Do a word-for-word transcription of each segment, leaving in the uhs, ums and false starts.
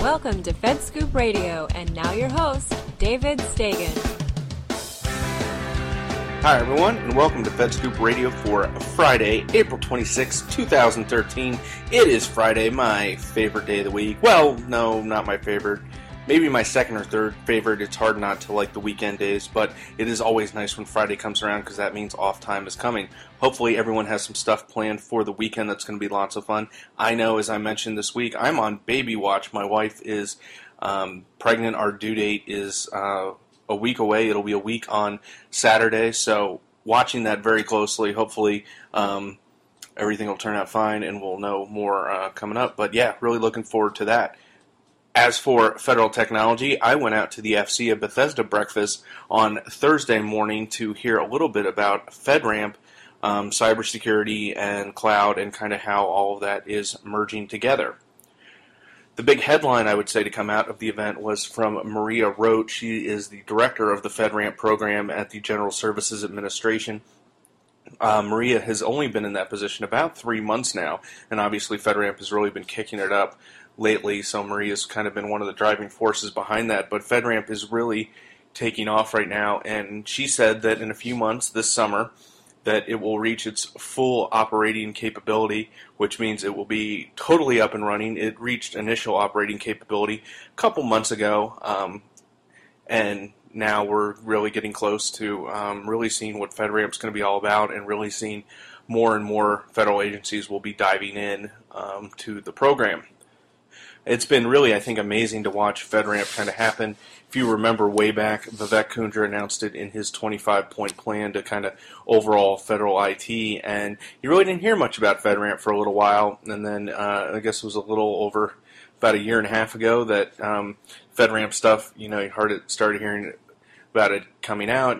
Welcome to FedScoop Radio, and now your host, David Stagen. Hi everyone, and welcome to FedScoop Radio for Friday, April twenty-sixth, twenty thirteen. It is Friday, my favorite day of the week. Well, no, not my favorite. Maybe my second or third favorite. It's hard not to like the weekend days, but it is always nice when Friday comes around because that means off time is coming. Hopefully everyone has some stuff planned for the weekend that's going to be lots of fun. I know, as I mentioned this week, I'm on baby watch. My wife is um, pregnant. Our due date is uh, a week away. It'll be a week on Saturday, so watching that very closely. Hopefully um, everything will turn out fine and we'll know more uh, coming up. But yeah, really looking forward to that. As for federal technology, I went out to the F C A Bethesda breakfast on Thursday morning to hear a little bit about FedRAMP, um, cybersecurity, and cloud, and kind of how all of that is merging together. The big headline, I would say, to come out of the event was from Maria Roat. She is the director of the FedRAMP program at the General Services Administration. Uh, Maria has only been in that position about three months now, and obviously FedRAMP has really been kicking it up lately, so Maria's kind of been one of the driving forces behind that, but FedRAMP is really taking off right now, and she said that in a few months this summer that it will reach its full operating capability, which means it will be totally up and running. It reached initial operating capability a couple months ago, um, and now we're really getting close to um, really seeing what FedRAMP is going to be all about, and really seeing more and more federal agencies will be diving in um, to the program. It's been really, I think, amazing to watch FedRAMP kind of happen. If you remember way back, Vivek Kundra announced it in his twenty-five point plan to kind of overall federal I T, and you really didn't hear much about FedRAMP for a little while, and then uh, I guess it was a little over about a year and a half ago that um, FedRAMP stuff, you know, you heard it, started hearing about it coming out.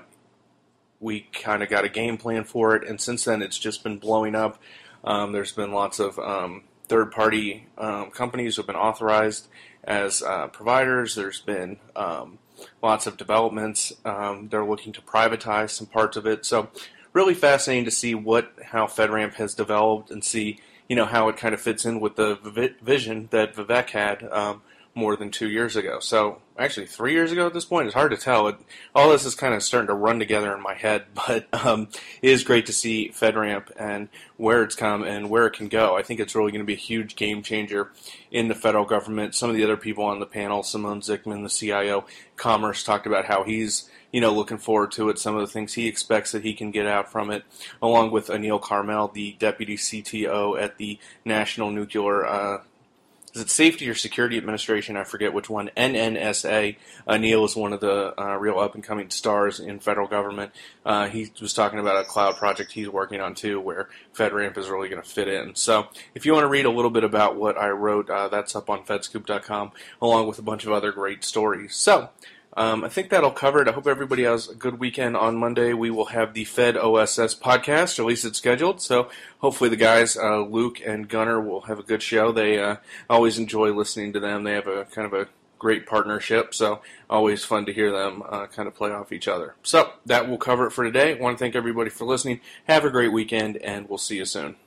We kind of got a game plan for it, and since then it's just been blowing up. Um, there's been lots of Um, third-party um, companies who have been authorized as uh, providers. There's been um, lots of developments. Um, they're looking to privatize some parts of it. So really fascinating to see what how FedRAMP has developed and see you know how it kind of fits in with the vi- vision that Vivek had um, more than two years ago. So actually three years ago at this point. It's hard to tell. It, all this is kind of starting to run together in my head, but um, it is great to see FedRAMP and where it's come and where it can go. I think it's really going to be a huge game changer in the federal government. Some of the other people on the panel, Simone Zickman, the C I O, Commerce, talked about how he's you know looking forward to it, some of the things he expects that he can get out from it, along with Anil Carmel, the Deputy C T O at the National Nuclear uh Is it Safety or Security Administration? I forget which one. N N S A. Uh, Neil is one of the uh, real up-and-coming stars in federal government. Uh, he was talking about a cloud project he's working on, too, where FedRAMP is really going to fit in. So if you want to read a little bit about what I wrote, uh, that's up on fedscoop dot com, along with a bunch of other great stories. So Um, I think that'll cover it. I hope everybody has a good weekend. On Monday, we will have the Fed O S S podcast, or at least it's scheduled. So hopefully the guys, uh, Luke and Gunnar, will have a good show. They uh, always enjoy listening to them. They have a kind of a great partnership, so always fun to hear them uh, kind of play off each other. So that will cover it for today. I want to thank everybody for listening. Have a great weekend, and we'll see you soon.